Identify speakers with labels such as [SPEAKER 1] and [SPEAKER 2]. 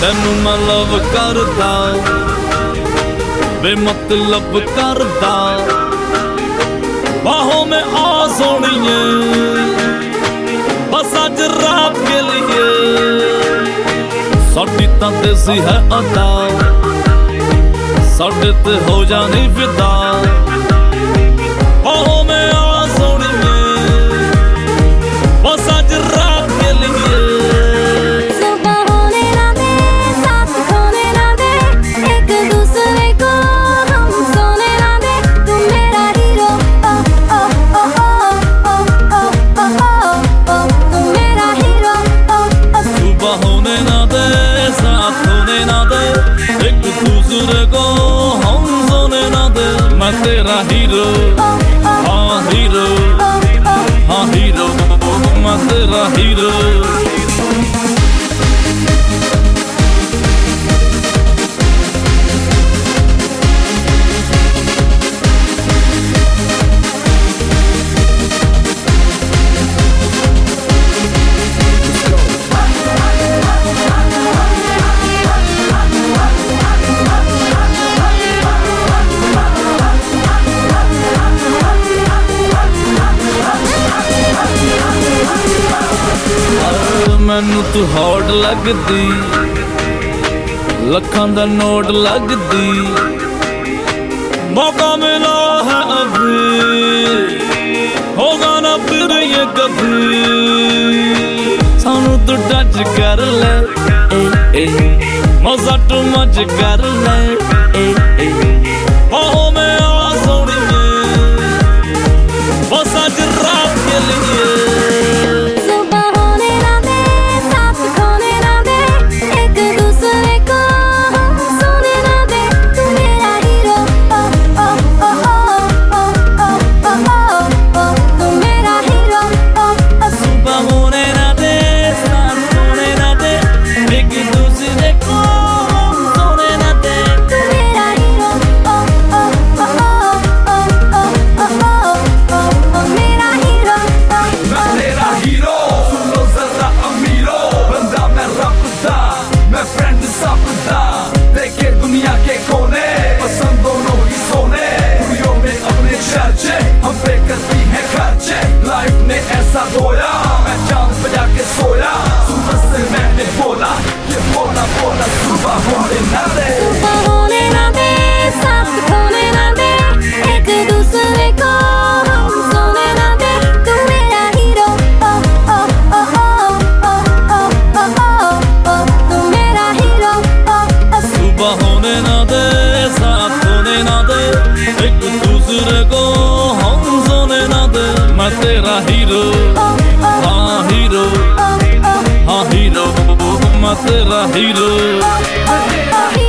[SPEAKER 1] तेनू मैं लव करदा बेमतलब करदा बाहों में आ सोनिए बस आज रात के लिए साडी तां देसी है अदा साडे ते हो जानी फिदा बाहों में आ सोनिए बस आज रात के लिए मैं तेरा हीरो हाँ हीरो हाँ हीरो मैं तेरा हीरो मैनू तू हॉट लगदी लखां दा नोट लगदी मौका मिला है अभी होगा ना फिर ये कभी सानू तू टच कर ले मजा टू मच कर ले बाहों में आ सोनिए बस आज रात के लिए मैं तेरा हीरो हाँ हीरो हाँ हीरो मैं तेरा हीरो।